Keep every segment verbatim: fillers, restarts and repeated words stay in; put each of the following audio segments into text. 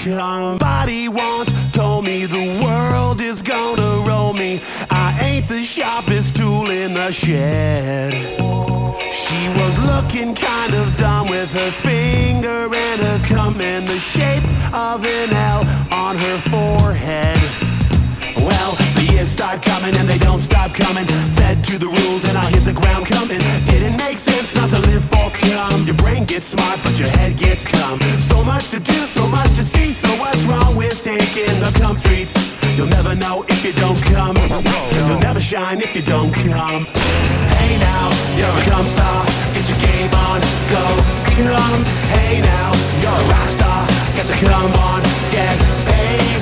Somebody once told me the world is gonna roll me. I ain't the sharpest tool in the shed. She was looking kind of dumb with her finger and her thumb in the shape of an L on her forehead. Well, the years start coming and they don't stop coming. Fed to the rules and I hit the ground coming. Didn't make sense not to live for come. Your brain gets smart but your head gets dumb. So much to do, so much to see. So what's wrong with taking the come streets? You'll never know if you don't come. You'll never shine if you don't come. Hey now, you're a come star. Get your game on, go come. Hey now, you're a rock star. Get the come on, get paid.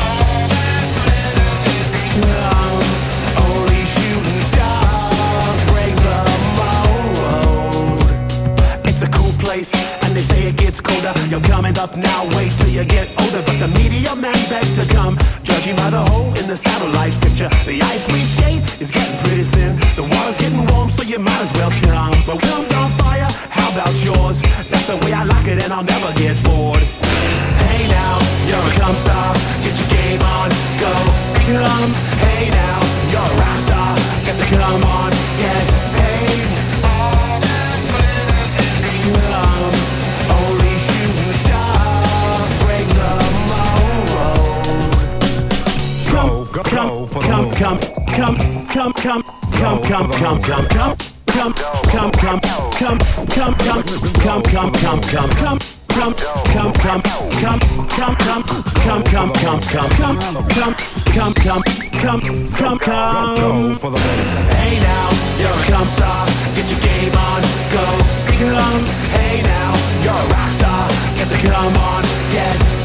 Come, only shooting stars break the mold. It's a cool place, and they say it gets colder. You're coming up now, wait till you get older. But the media man begs to come, judging by the hole in the satellite picture. The ice we skate is getting pretty thin. The water's getting warm, so you might as well come. My room's on fire, how about yours? That's the way I like it, and I'll never get bored. Hey now, you're a come star. Get your game on, go come. Hey now, you're a rock star. Get the come on, get paid. Come, only shooting stars break the mold. Come, Go, come, go for the come, moon. come, come, come, come, come, come, come, come, come. Come, come, come, come, come, come, come, come, come, come, come. Come, come, come, come, come, come, come, come, come, come, come, come, come, come, come, come. Go for the bass. Hey now, you're a come star. Get your game on, go come. Hey now, you're a rock star. Get the come on, get